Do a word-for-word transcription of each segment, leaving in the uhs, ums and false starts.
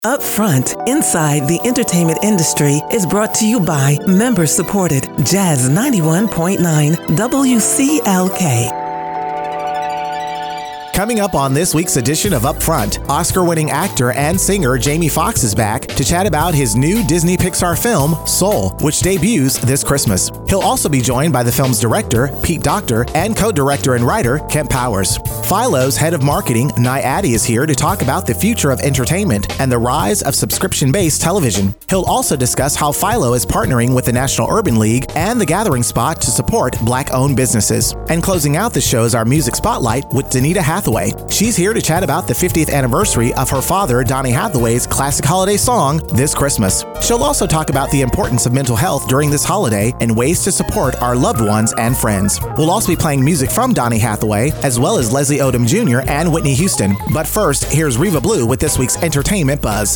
Up Front, Inside the Entertainment Industry is brought to you by member-supported Jazz ninety-one point nine W C L K. Coming up on this week's edition of Up Front, Oscar-winning actor and singer Jamie Foxx is back to chat about his new Disney Pixar film, Soul, which debuts this Christmas. He'll also be joined by the film's director, Pete Docter, and co-director and writer, Kemp Powers. Philo's head of marketing, Nye Addy, is here to talk about the future of entertainment and the rise of subscription-based television. He'll also discuss how Philo is partnering with the National Urban League and The Gathering Spot to support Black-owned businesses. And closing out the show is our music spotlight with Danita Hathaway. She's here to chat about the fiftieth anniversary of her father, Donny Hathaway's classic holiday song, This Christmas. She'll also talk about the importance of mental health during this holiday and ways to support our loved ones and friends. We'll also be playing music from Donny Hathaway, as well as Leslie Odom Junior and Whitney Houston. But first, here's Riva Blue with this week's Entertainment Buzz.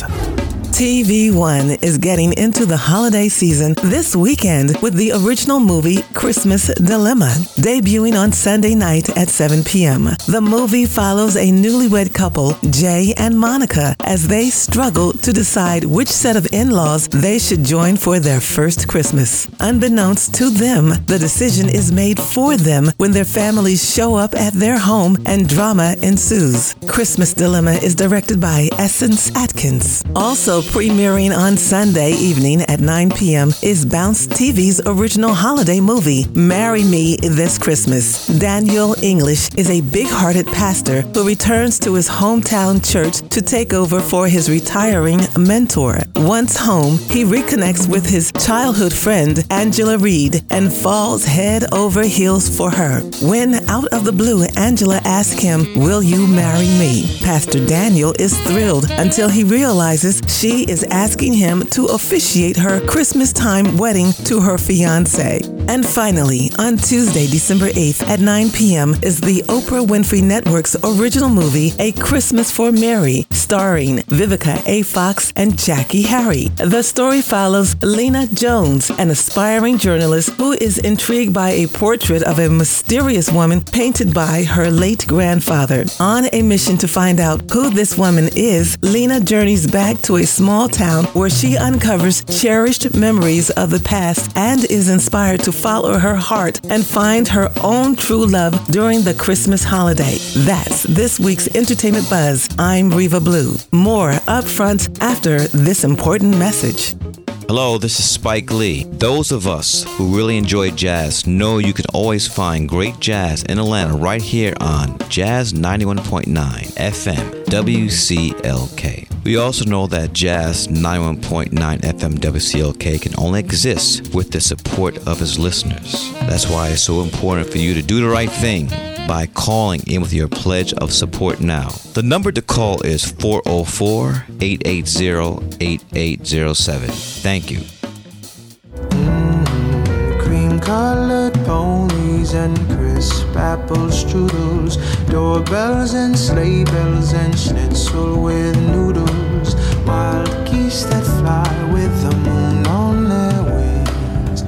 T V One is getting into the holiday season this weekend with the original movie Christmas Dilemma, debuting on Sunday night at seven p.m. The movie follows a newlywed couple, Jay and Monica, as they struggle to decide which set of in-laws they should join for their first Christmas. Unbeknownst to them, the decision is made for them when their families show up at their home and drama ensues. Christmas Dilemma is directed by Essence Atkins. Also premiering on Sunday evening at nine p.m. is Bounce T V's original holiday movie, Marry Me This Christmas. Daniel English is a big-hearted pastor who returns to his hometown church to take over for his retiring mentor. Once home, he reconnects with his childhood friend, Angela Reed, and falls head over heels for her. When, out of the blue, Angela asks him, "Will you marry me?" Pastor Daniel is thrilled until he realizes she is asking him to officiate her Christmas time wedding to her fiancé. And finally, on Tuesday, December eighth at nine p.m. is the Oprah Winfrey Network's original movie, A Christmas for Mary, starring Vivica A. Fox and Jackie Harry. The story follows Lena Jones, an aspiring journalist who is intrigued by a portrait of a mysterious woman painted by her late grandfather. On a mission to find out who this woman is, Lena journeys back to a small town where she uncovers cherished memories of the past and is inspired to follow her heart and find her own true love during the Christmas holiday. That's this week's Entertainment Buzz. I'm Riva Blue. More up front after this important message. Hello, this is Spike Lee. Those of us who really enjoy jazz know you can always find great jazz in Atlanta right here on Jazz ninety-one point nine F M W C L K. We also know that Jazz ninety-one point nine F M W C L K can only exist with the support of its listeners. That's why it's so important for you to do the right thing by calling in with your pledge of support now. The number to call is four oh four, eight eight zero, eight eight zero seven. Thank you. Mm, cream-colored ponies and crisp apple strudels, doorbells and sleigh bells and schnitzel with noodles, wild geese that fly with the moon on their wings.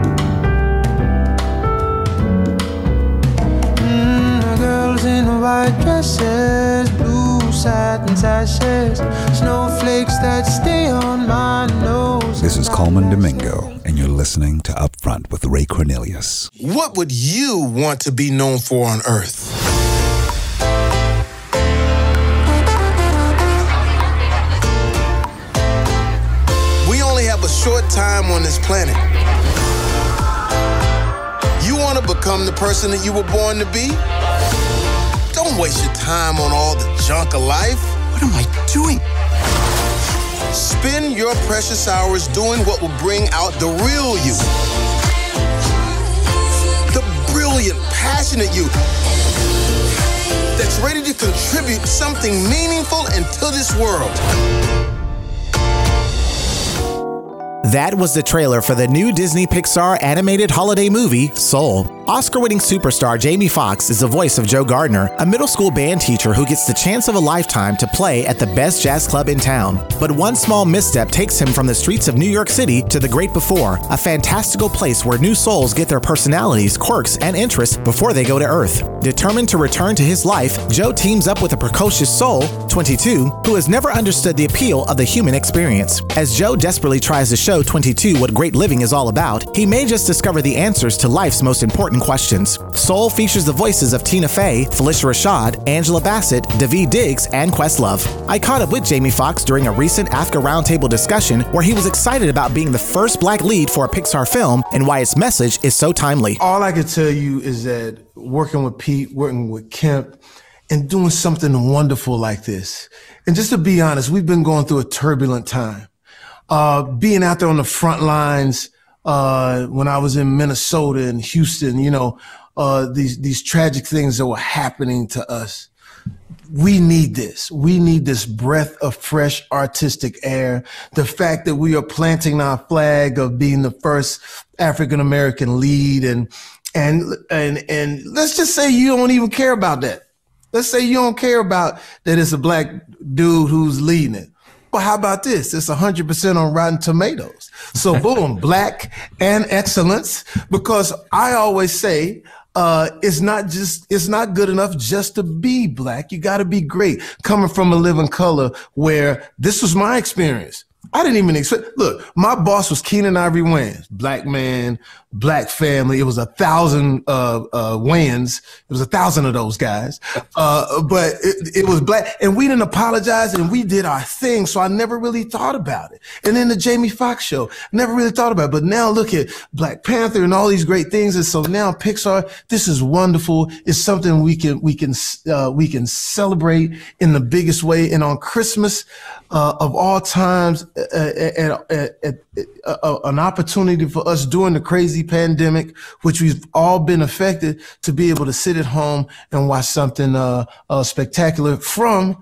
Mm, the girls in white dresses, blue satin sashes, snowflakes that stay on my nose. This is Coleman Domingo, and you're listening to Up Front with Ray Cornelius. What would you want to be known for on Earth? We only have a short time on this planet. You want to become the person that you were born to be? Don't waste your time on all the junk of life. What am I doing? Spend your precious hours doing what will bring out the real you. The brilliant, passionate you that's ready to contribute something meaningful into this world. That was the trailer for the new Disney Pixar animated holiday movie, Soul. Oscar-winning superstar Jamie Foxx is the voice of Joe Gardner, a middle school band teacher who gets the chance of a lifetime to play at the best jazz club in town. But one small misstep takes him from the streets of New York City to the Great Before, a fantastical place where new souls get their personalities, quirks, and interests before they go to Earth. Determined to return to his life, Joe teams up with a precocious soul, twenty-two, who has never understood the appeal of the human experience. As Joe desperately tries to show twenty-two what great living is all about, he may just discover the answers to life's most important questions. Soul features the voices of Tina Fey, Felicia Rashad, Angela Bassett, Daveed Diggs, and Questlove. I caught up with Jamie Foxx during a recent Africa Roundtable discussion where he was excited about being the first black lead for a Pixar film and why its message is so timely. All I can tell you is that working with Pete, working with Kemp, and doing something wonderful like this. And just to be honest, we've been going through a turbulent time. Uh, being out there on the front lines, uh, when I was in Minnesota and Houston, you know, uh, these, these tragic things that were happening to us. We need this. We need this breath of fresh artistic air. The fact that we are planting our flag of being the first African-American lead, and, and, and, and let's just say you don't even care about that. Let's say you don't care about that it's a black dude who's leading it. But how about this? It's one hundred percent on Rotten Tomatoes. So boom, black and excellence, because I always say, Uh, it's not just, it's not good enough just to be black. You got to be great. Coming from a living color where this was my experience. I didn't even expect, look, my boss was Keenan Ivory Wayans, black man, black family. It was a thousand, uh, uh, Wayans. It was a thousand of those guys. Uh, but it, it was black, and we didn't apologize, and we did our thing. So I never really thought about it. And then the Jamie Foxx show, never really thought about it. But now look at Black Panther and all these great things. And so now Pixar, this is wonderful. It's something we can, we can, uh, we can celebrate in the biggest way. And on Christmas, uh, of all times, uh, uh, uh, uh, uh, an opportunity for us during the crazy pandemic, which we've all been affected, to be able to sit at home and watch something uh, uh, spectacular from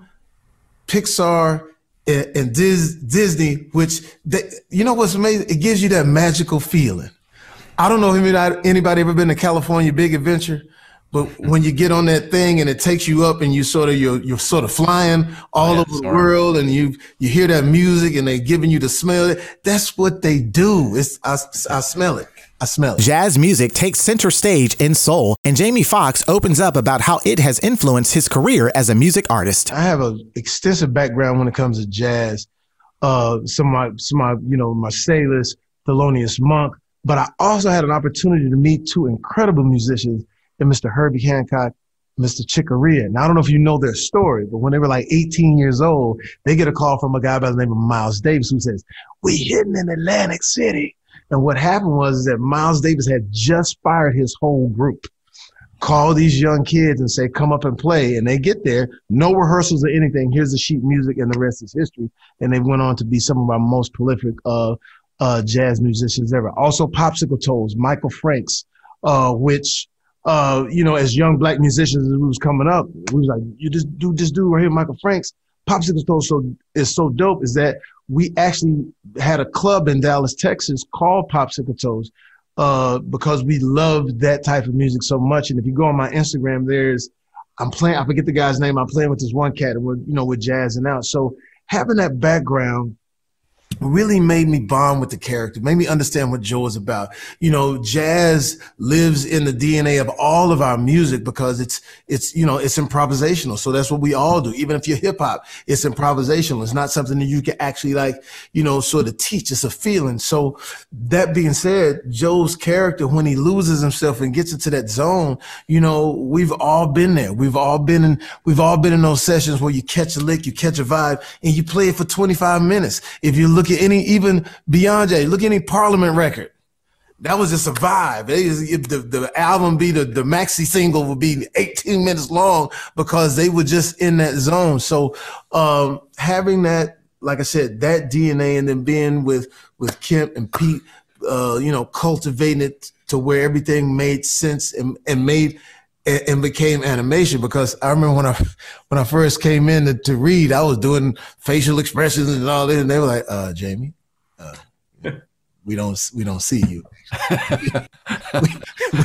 Pixar and, and Dis- Disney, which, they, you know what's amazing? It gives you that magical feeling. I don't know if anybody ever been to California Big Adventure, but when you get on that thing and it takes you up and you sort of, you're, you're sort of flying all yeah, over sorry. the world, and you, you hear that music and they're giving you the smell. That's what they do. It's, I, I smell it. I smell it. Jazz music takes center stage in Soul, and Jamie Foxx opens up about how it has influenced his career as a music artist. I have an extensive background when it comes to jazz. Uh, some of my, some of my, you know, Marsalis, Thelonious Monk, but I also had an opportunity to meet two incredible musicians, and Mister Herbie Hancock, Mister Chick Corea. Now, I don't know if you know their story, but when they were like eighteen years old, they get a call from a guy by the name of Miles Davis, who says, "We hidden in Atlantic City." And what happened was that Miles Davis had just fired his whole group. Call these young kids and say, come up and play. And they get there, no rehearsals or anything. Here's the sheet music, and the rest is history. And they went on to be some of our most prolific uh, uh, jazz musicians ever. Also, Popsicle Toes, Michael Franks, uh, which, uh, you know, as young black musicians, as we was coming up, we was like, you just do this dude right here, Michael Franks. Popsicle Toes so, is so dope is that we actually had a club in Dallas, Texas called Popsicle Toes uh, because we loved that type of music so much. And if you go on my Instagram, there's, I'm playing, I forget the guy's name, I'm playing with this one cat and we're, you know, we're jazzing out. So having that background really made me bond with the character, made me understand what Joe is about. You know, jazz lives in the D N A of all of our music because it's, it's, you know, it's improvisational. So that's what we all do. Even if you're hip hop, it's improvisational. It's not something that you can actually like, you know, sort of teach. It's a feeling. So that being said, Joe's character, when he loses himself and gets into that zone, you know, we've all been there. We've all been in, we've all been in those sessions where you catch a lick, you catch a vibe, and you play it for twenty-five minutes. If you look at any, even Beyonce, look at any Parliament record. That was just a vibe. It, the, the album be, the, the maxi single would be eighteen minutes long because they were just in that zone. So um, having that, like I said, that D N A, and then being with, with Kemp and Pete, uh, you know, cultivating it to where everything made sense and, and made and became animation. Because I remember when I when I first came in to, to read, I was doing facial expressions and all this, and they were like, uh, Jamie, uh, we don't we don't see you. we, we,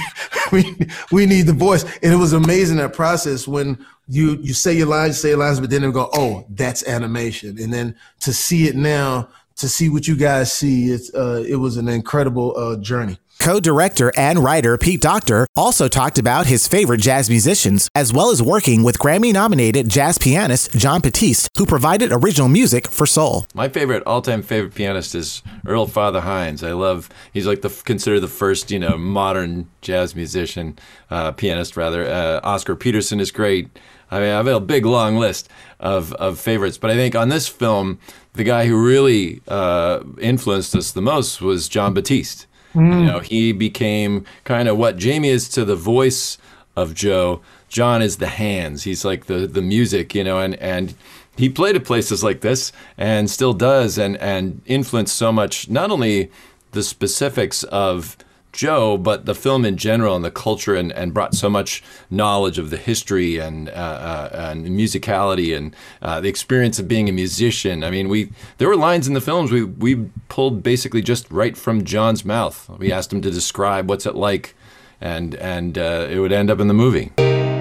we we need the voice. And it was amazing, that process, when you you say your lines, you say your lines, but then they go, oh, that's animation. And then to see it now, to see what you guys see, it's uh, it was an incredible uh, journey. Co-director and writer Pete Docter also talked about his favorite jazz musicians, as well as working with Grammy-nominated jazz pianist Jon Batiste, who provided original music for Soul. My favorite, all-time favorite pianist is Earl Father Hines. I love, he's like the considered the first, you know, modern jazz musician, uh, pianist rather. Uh, Oscar Peterson is great. I mean, I have a big, long list of, of favorites, but I think on this film, the guy who really uh, influenced us the most was Jon Batiste. Mm. You know, he became kind of what Jamie is to the voice of Joe. Jon is the hands. He's like the the music, you know, and, and he played at places like this and still does, and, and influenced so much, not only the specifics of Joe, but the film in general and the culture, and, and brought so much knowledge of the history and uh, uh, and musicality and uh, the experience of being a musician. I mean, we there were lines in the films we we pulled basically just right from Jon's mouth. We asked him to describe what's it like, and and uh, it would end up in the movie.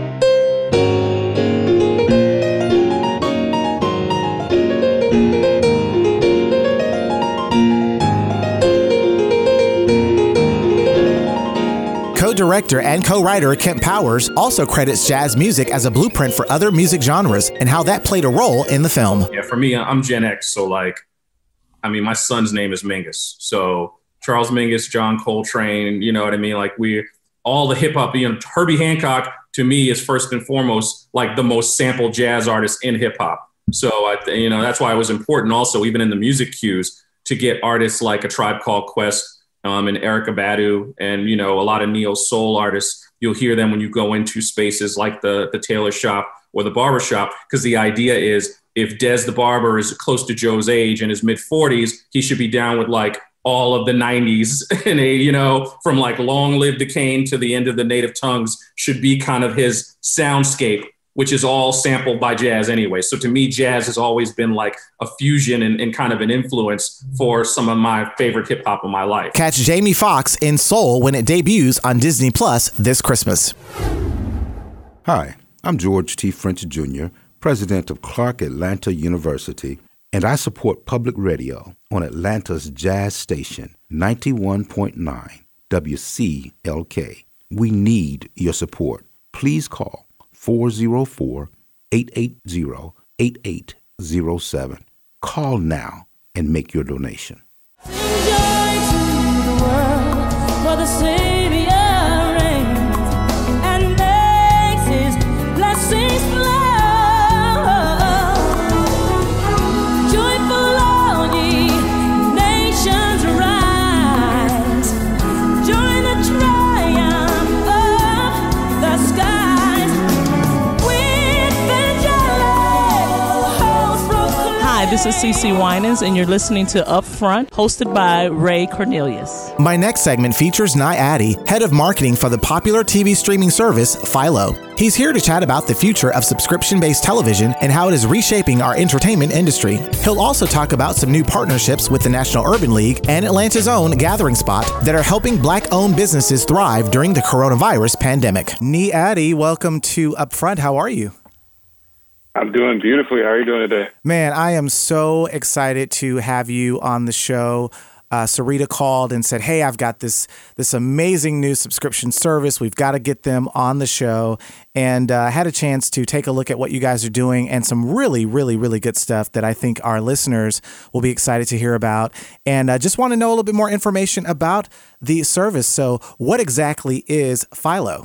Co-director and co-writer Kent Powers also credits jazz music as a blueprint for other music genres and how that played a role in the film. Yeah, for me, I'm Gen X, so like, I mean, my son's name is Mingus. So Charles Mingus, John Coltrane, you know what I mean? Like we, all the hip hop, you know, Herbie Hancock to me is first and foremost like the most sampled jazz artist in hip hop. So, I, you know, that's why it was important also, even in the music cues, to get artists like A Tribe Called Quest, Um, and Erykah Badu, and, you know, a lot of neo soul artists. You'll hear them when you go into spaces like the, the tailor shop or the barber shop, because the idea is if Dez the barber is close to Joe's age in his mid forties, he should be down with like all of the nineties and a, you know, from like Long Live the Cane to the End of the Native Tongues should be kind of his soundscape, which is all sampled by jazz anyway. So to me, jazz has always been like a fusion and, and kind of an influence for some of my favorite hip hop in my life. Catch Jamie Foxx in Soul when it debuts on Disney Plus this Christmas. Hi, I'm George T. French Junior, president of Clark Atlanta University, and I support public radio on Atlanta's jazz station, ninety-one point nine W C L K. We need your support. Please call four oh four, eight eight zero, eight eight zero seven. Call now and make your donation. Sing joy to the world, for the Savior reigns and makes his blessings flow. Joyful all ye nations rise, join the triumph of the skies. Hi, this is Cece Winans, and you're listening to Upfront, hosted by Ray Cornelius. My next segment features Nye Addy, head of marketing for the popular T V streaming service Philo. He's here to chat about the future of subscription-based television and how it is reshaping our entertainment industry. He'll also talk about some new partnerships with the National Urban League and Atlanta's own Gathering Spot that are helping Black-owned businesses thrive during the coronavirus pandemic. Nye Addy, welcome to Upfront. How are you? I'm doing beautifully. How are you doing today? Man, I am so excited to have you on the show. Uh, Sarita called and said, hey, I've got this this amazing new subscription service. We've got to get them on the show. And I uh, had a chance to take a look at what you guys are doing and some really, really, really good stuff that I think our listeners will be excited to hear about. And I uh, just want to know a little bit more information about the service. So what exactly is Philo?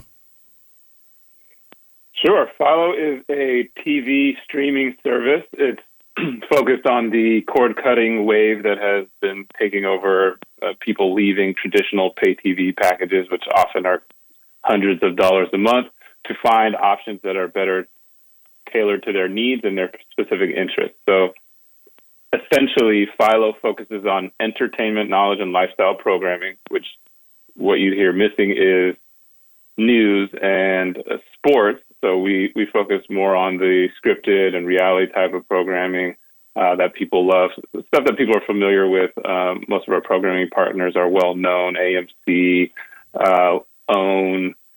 Sure. Philo is a T V streaming service. It's focused on the cord-cutting wave that has been taking over uh, people leaving traditional pay T V packages, which often are hundreds of dollars a month, to find options that are better tailored to their needs and their specific interests. So essentially, Philo focuses on entertainment, knowledge, and lifestyle programming, which what you hear missing is news and uh, sports. So we, we focus more on the scripted and reality type of programming uh, that people love, stuff that people are familiar with. Um, most of our programming partners are well known: A M C, uh, OWN,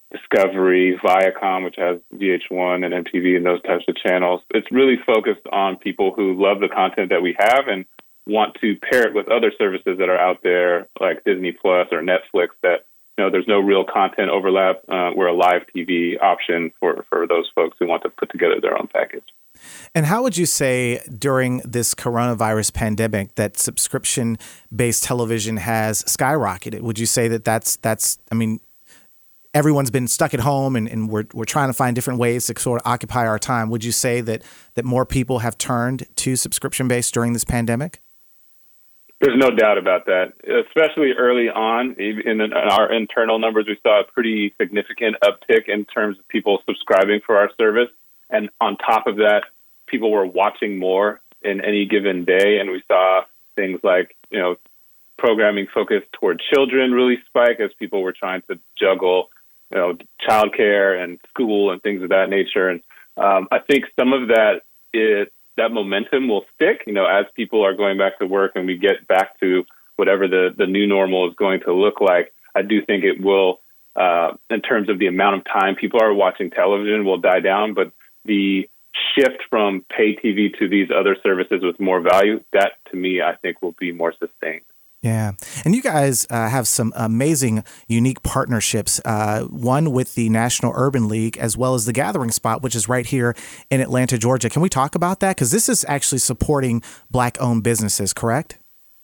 Discovery, Viacom, which has V H one and M T V and those types of channels. It's really focused on people who love the content that we have and want to pair it with other services that are out there, like Disney Plus or Netflix, that, you know, there's no real content overlap. Uh, we're a live T V option for, for those folks who want to put together their own package. And how would you say during this coronavirus pandemic that subscription-based television has skyrocketed? Would you say that that's, that's I mean, everyone's been stuck at home and, and we're we're trying to find different ways to sort of occupy our time. Would you say that that more people have turned to subscription-based during this pandemic? There's no doubt about that. Especially early on, in our internal numbers, we saw a pretty significant uptick in terms of people subscribing for our service. And on top of that, people were watching more in any given day. And we saw things like, you know, programming focused toward children really spike as people were trying to juggle, you know, childcare and school and things of that nature. And um, I think some of that is, that momentum will stick, you know, as people are going back to work and we get back to whatever the, the new normal is going to look like. I do think it will, uh, in terms of the amount of time people are watching television, will die down. But the shift from pay T V to these other services with more value, that to me, I think will be more sustained. Yeah. And you guys uh, have some amazing, unique partnerships, uh, one with the National Urban League, as well as the Gathering Spot, which is right here in Atlanta, Georgia. Can we talk about that? Because this is actually supporting Black-owned businesses, correct?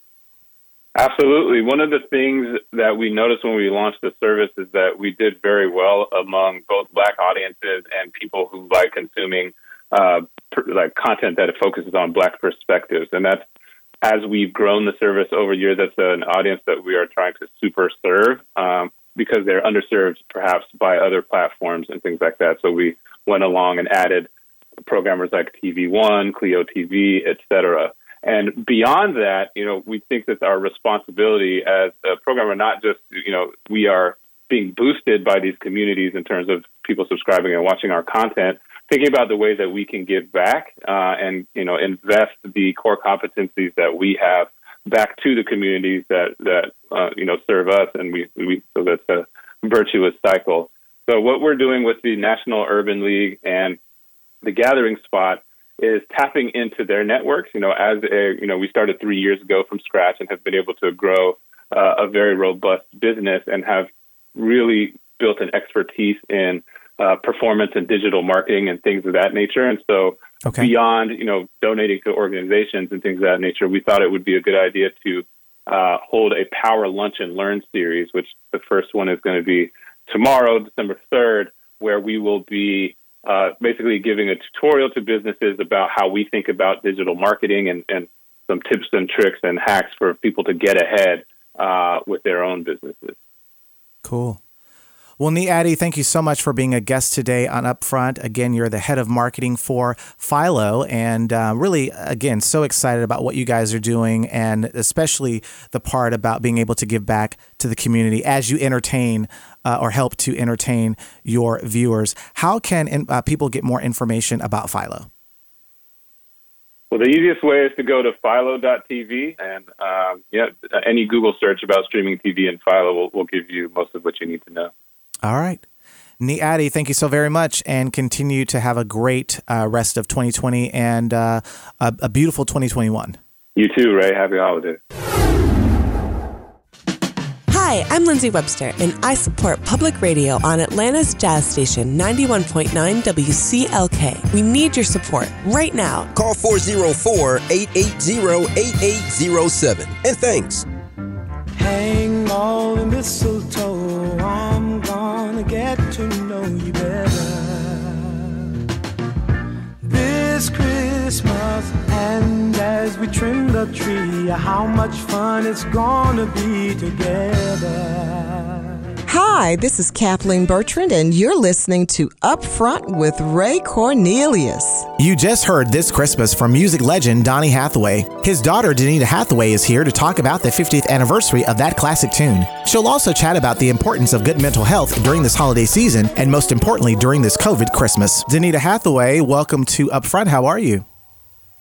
Absolutely. One of the things that we noticed when we launched the service is that we did very well among both Black audiences and people who like consuming uh, like content that focuses on Black perspectives. And that's, as we've grown the service over years, that's an audience that we are trying to super serve um, because they're underserved perhaps by other platforms and things like that. So we went along and added programmers like T V One, Clio T V, et cetera. And beyond that, you know, we think that our responsibility as a programmer, not just, you know, we are being boosted by these communities in terms of people subscribing and watching our content, thinking about the ways that we can give back uh, and, you know, invest the core competencies that we have back to the communities that, that uh, you know, serve us. And we, we so that's a virtuous cycle. So what we're doing with the National Urban League and the Gathering Spot is tapping into their networks. You know, as a, you know, we started three years ago from scratch and have been able to grow uh, a very robust business and have really built an expertise in Uh, performance and digital marketing and things of that nature. And so okay. beyond, you know, donating to organizations and things of that nature, we thought it would be a good idea to uh, hold a Power Lunch and Learn series, which the first one is going to be tomorrow, December third, where we will be uh, basically giving a tutorial to businesses about how we think about digital marketing and, and some tips and tricks and hacks for people to get ahead uh, with their own businesses. Cool. Well, Nee Addy, thank you so much for being a guest today on Upfront. Again, you're the head of marketing for Philo, and uh, really, again, so excited about what you guys are doing, and especially the part about being able to give back to the community as you entertain uh, or help to entertain your viewers. How can uh, people get more information about Philo? Well, the easiest way is to go to philo dot t v, and um, yeah, any Google search about streaming T V and Philo will, will give you most of what you need to know. All right. Nee Addy, thank you so very much, and continue to have a great uh, rest of twenty twenty and uh, a, a beautiful twenty twenty-one. You too, Ray. Happy holidays. Hi, I'm Lindsay Webster, and I support public radio on Atlanta's Jazz Station, ninety-one point nine W C L K. We need your support right now. Call four oh four, eight eight zero, eight eight zero seven. And thanks. Hang all the mistletoe, I'm gonna get to know you better this Christmas. And as we trim the tree, how much fun it's gonna be together. Hi, this is Kathleen Bertrand, and you're listening to Upfront with Ray Cornelius. You just heard This Christmas from music legend Donny Hathaway. His daughter, Danita Hathaway, is here to talk about the fiftieth anniversary of that classic tune. She'll also chat about the importance of good mental health during this holiday season, and most importantly, during this COVID Christmas. Danita Hathaway, welcome to Upfront. How are you?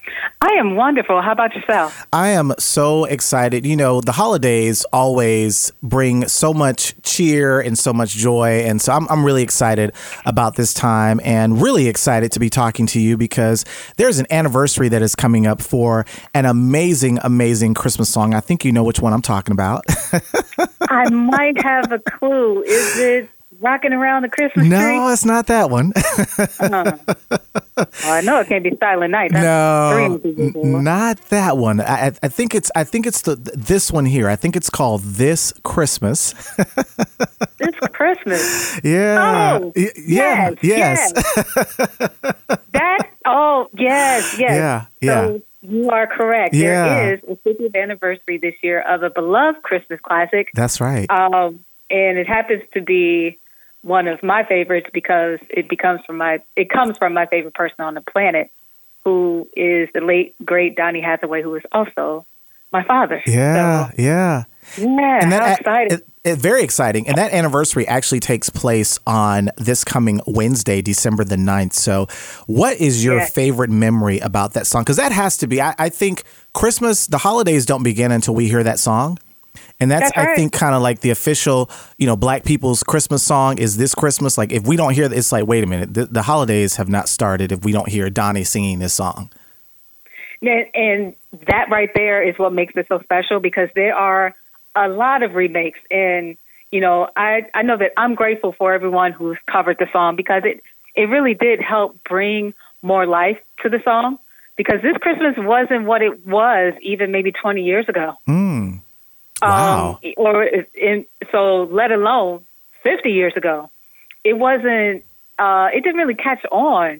I am wonderful. How about yourself? I am so excited. You know, the holidays always bring so much cheer and so much joy. And so I'm, I'm really excited about this time and really excited to be talking to you because there's an anniversary that is coming up for an amazing, amazing Christmas song. I think you know which one I'm talking about. I might have a clue. Is it Rocking Around the Christmas no, Tree? No, it's not that one. uh, well, I know it can't be Silent Night. That's no, n- not that one. I, I think it's. I think it's the this one here. I think it's called This Christmas. This Christmas. Yeah. Oh, y- yeah. Yes. Yes. yes. That. Oh, yes. Yes. Yeah. Yeah. So you are correct. Yeah. There is a fiftieth anniversary this year of a beloved Christmas classic. That's right. Um, and it happens to be one of my favorites because it becomes from my it comes from my favorite person on the planet, who is the late great Donny Hathaway, who is also my father. Yeah, so, yeah, yeah. And that, how exciting! It, it, very exciting. And that anniversary actually takes place on this coming Wednesday, December the ninth. So, what is your yeah. favorite memory about that song? Because that has to be. I, I think Christmas, the holidays don't begin until we hear that song. And that's, that's right. I think, kind of like the official, you know, Black people's Christmas song is This Christmas. Like, if we don't hear it, it's like, wait a minute, the, the holidays have not started if we don't hear Donny singing this song. And, and that right there is what makes it so special because there are a lot of remakes. And, you know, I, I know that I'm grateful for everyone who's covered the song because it, it really did help bring more life to the song because This Christmas wasn't what it was even maybe twenty years ago. Mm. Wow. Um, or in, so let alone fifty years ago, it wasn't, uh, it didn't really catch on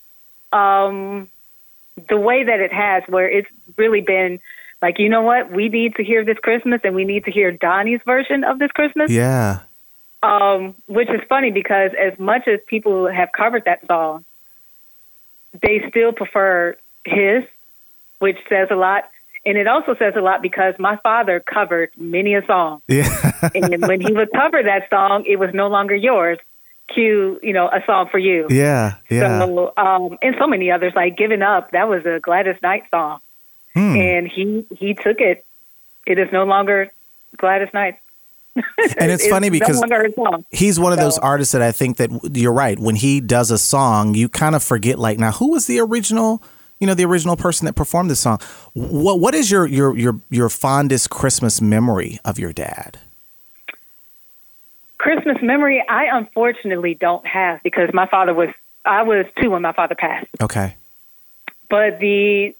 um, the way that it has, where it's really been like, you know what, we need to hear This Christmas and we need to hear Donny's version of This Christmas. Yeah. Um, which is funny because as much as people have covered that song, they still prefer his, which says a lot. And it also says a lot because my father covered many a song. Yeah. And when he would cover that song, it was No Longer Yours. Cue, you know, A Song for You. Yeah, yeah. So, um, and so many others, like Giving Up, that was a Gladys Knight song. Hmm. And he, he took it. It is no longer Gladys Knight. And it's, it's funny because no he's one of so. those artists that I think that you're right. When he does a song, you kind of forget, like, now, who was the original... You know, the original person that performed this song. What What is your your your your fondest Christmas memory of your dad? Christmas memory, I unfortunately don't have because my father was, I was two when my father passed. Okay. But the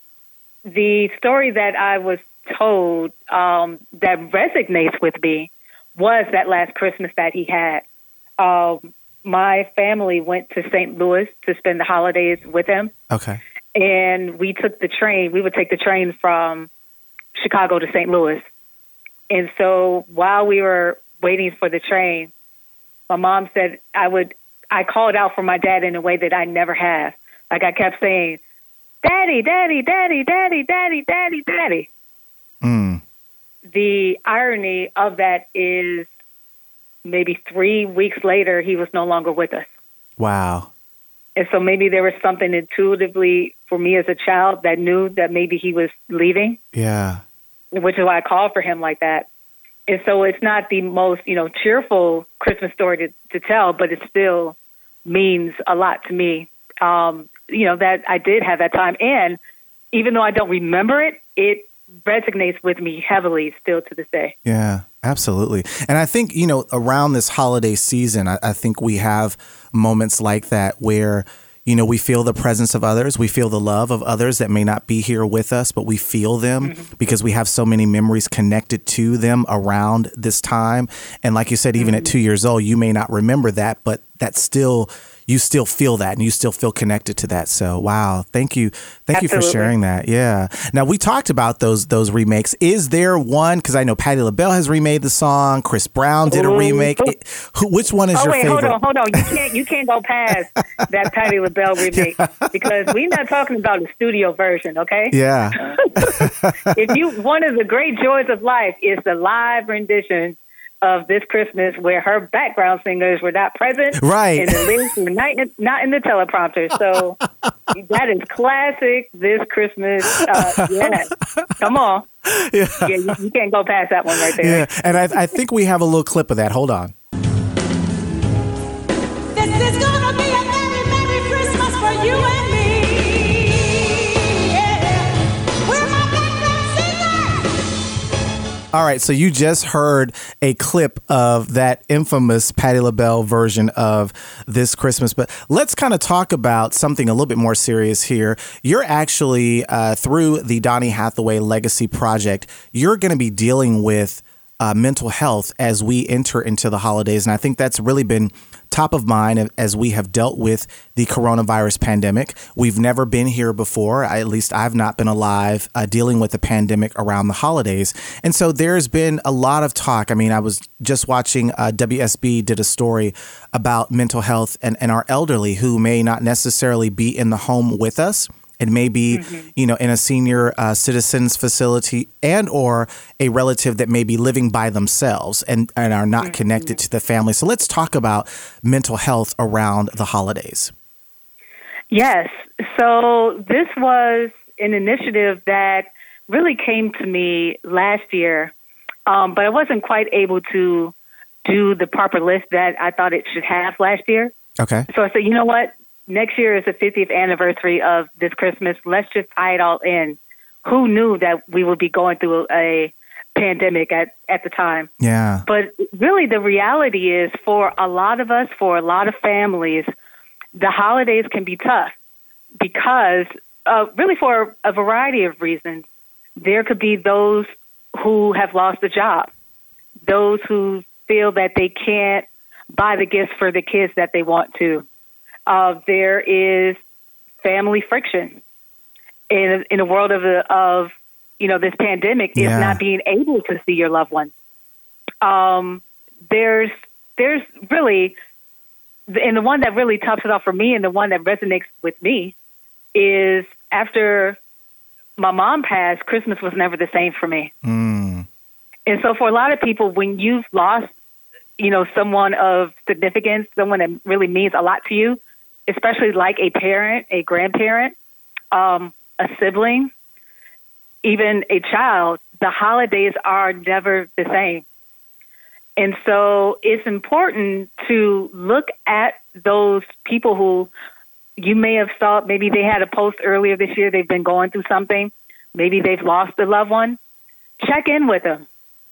the story that I was told um, that resonates with me was that last Christmas that he had. Um, my family went to Saint Louis to spend the holidays with him. Okay. And we took the train. We would take the train from Chicago to Saint Louis. And so while we were waiting for the train, my mom said I would, I called out for my dad in a way that I never have. Like I kept saying, Daddy, Daddy, Daddy, Daddy, Daddy, Daddy, Daddy. Mm. The irony of that is maybe three weeks later, he was no longer with us. Wow. And so maybe there was something intuitively for me as a child that knew that maybe he was leaving. Yeah. Which is why I called for him like that. And so it's not the most, you know, cheerful Christmas story to, to tell, but it still means a lot to me. Um, you know, that I did have that time. And even though I don't remember it, it resonates with me heavily still to this day. Yeah. Absolutely. And I think, you know, around this holiday season, I, I think we have moments like that where, you know, we feel the presence of others. We feel the love of others that may not be here with us, but we feel them mm-hmm. because we have so many memories connected to them around this time. And like you said, even mm-hmm. at two years old, you may not remember that, but that's still, you still feel that and you still feel connected to that. So, wow. Thank you. Thank Absolutely. you for sharing that. Yeah. Now, we talked about those those remakes. Is there one? Because I know Patti LaBelle has remade the song. Chris Brown did a remake. It, who, which one is oh, your wait, favorite? Hold on, hold on. You can't, you can't go past that Patti LaBelle remake yeah. because we're not talking about the studio version, okay? Yeah. If you, one of the great joys of life is the live rendition of This Christmas where her background singers were not present. Right. And the lyrics were not in, not in the teleprompter. So that is classic This Christmas. Uh, yeah. Come on. Yeah. Yeah, you, you can't go past that one right there. Yeah, and I, I think we have a little clip of that. Hold on. This is gonna be a merry, merry Christmas for you and me. Yeah. We're my background singers. All right, so you just heard a clip of that infamous Patti LaBelle version of This Christmas, but let's kind of talk about something a little bit more serious here. You're actually, uh, through the Donny Hathaway Legacy Project, you're going to be dealing with uh, mental health as we enter into the holidays, and I think that's really been top of mind as we have dealt with the coronavirus pandemic. We've never been here before. I, at least I've not been alive uh, dealing with the pandemic around the holidays. And so there's been a lot of talk. I mean, I was just watching uh, W S B did a story about mental health and, and our elderly who may not necessarily be in the home with us. It may be, mm-hmm. you know, in a senior uh, citizens facility and or a relative that may be living by themselves and, and are not mm-hmm. connected to the family. So let's talk about mental health around the holidays. Yes. So this was an initiative that really came to me last year, um, but I wasn't quite able to do the proper list that I thought it should have last year. Okay. So I said, you know what? Next year is the fiftieth anniversary of This Christmas. Let's just tie it all in. Who knew that we would be going through a pandemic at, at the time? Yeah. But really the reality is for a lot of us, for a lot of families, the holidays can be tough because uh, really for a variety of reasons. There could be those who have lost a job, those who feel that they can't buy the gifts for the kids that they want to. Uh, there is family friction in in a world of of you know this pandemic is yeah. not being able to see your loved ones. Um, there's there's really and the one that really tops it off for me and the one that resonates with me is after my mom passed, Christmas was never the same for me. Mm. And so for a lot of people, when you've lost you know someone of significance, someone that really means a lot to you, especially like a parent, a grandparent, um, a sibling, even a child, the holidays are never the same. And so it's important to look at those people who you may have thought maybe they had a post earlier this year, they've been going through something, maybe they've lost a loved one. Check in with them.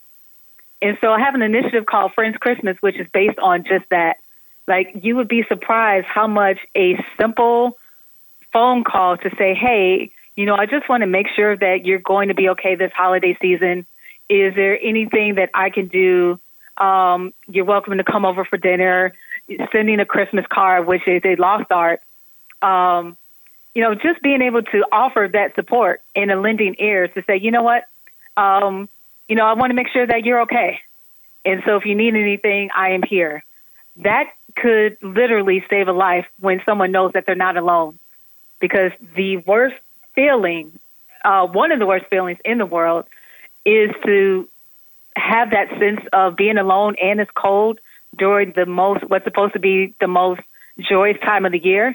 And so I have an initiative called Friends Christmas, which is based on just that. Like, you would be surprised how much a simple phone call to say, hey, you know, I just want to make sure that you're going to be okay this holiday season. Is there anything that I can do? Um, you're welcome to come over for dinner, sending a Christmas card, which is a lost art. Um, you know, just being able to offer that support and a lending ear to say, you know what, um, you know, I want to make sure that you're okay. And so if you need anything, I am here. That could literally save a life when someone knows that they're not alone. Because the worst feeling, uh, one of the worst feelings in the world is to have that sense of being alone and it's cold during the most, what's supposed to be the most joyous time of the year.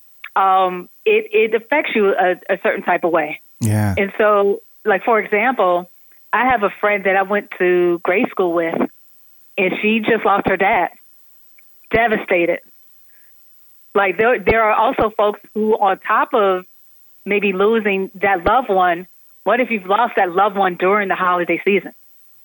Um, it, it affects you a, a certain type of way. Yeah. And so, like, for example, I have a friend that I went to grade school with, and she just lost her dad. Devastated. Like, there, there are also folks who, on top of maybe losing that loved one, what if you've lost that loved one during the holiday season?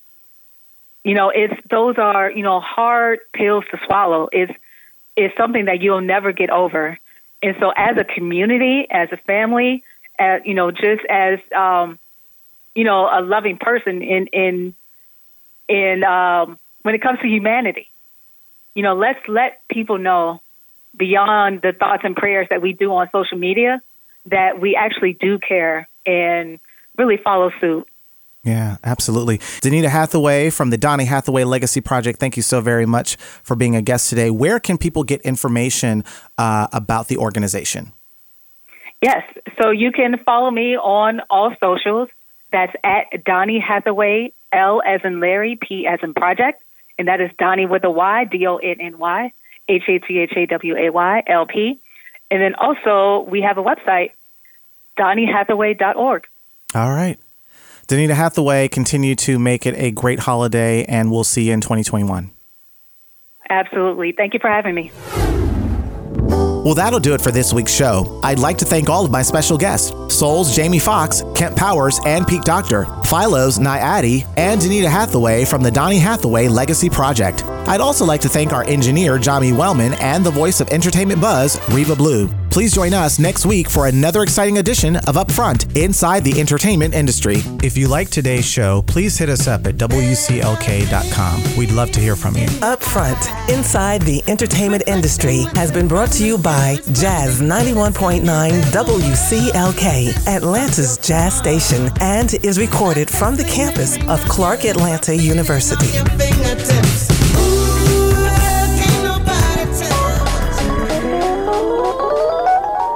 You know, it's those are, you know, hard pills to swallow. It's, it's something that you'll never get over. And so as a community, as a family, as, you know, just as, um, you know, a loving person in, in, in, um, when it comes to humanity, you know, let's let people know beyond the thoughts and prayers that we do on social media that we actually do care and really follow suit. Yeah, absolutely. Danita Hathaway from the Donny Hathaway Legacy Project, thank you so very much for being a guest today. Where can people get information uh, about the organization? Yes, so you can follow me on all socials. That's at Donny Hathaway, L as in Larry, P as in Project. and that is Donnie with a Y, D O N N Y, H A T H A W A Y, L P. And then also we have a website, donnie hathaway dot org. All right. Danita Hathaway, continue to make it a great holiday, and we'll see you in twenty twenty-one. Absolutely. Thank you for having me. Well, that'll do it for this week's show. I'd like to thank all of my special guests, Soul's Jamie Foxx, Kent Powers, and Pete Doctor, Philo's Nye Addy, and Danita Hathaway from the Donnie Hathaway Legacy Project. I'd also like to thank our engineer, Johnny Wellman, and the voice of Entertainment Buzz, Reva Blue. Please join us next week for another exciting edition of Upfront Inside the Entertainment Industry. If you like today's show, please hit us up at W C L K dot com. We'd love to hear from you. Upfront Inside the Entertainment Industry has been brought to you by Jazz ninety-one point nine W C L K, Atlanta's jazz station, and is recorded from the campus of Clark Atlanta University.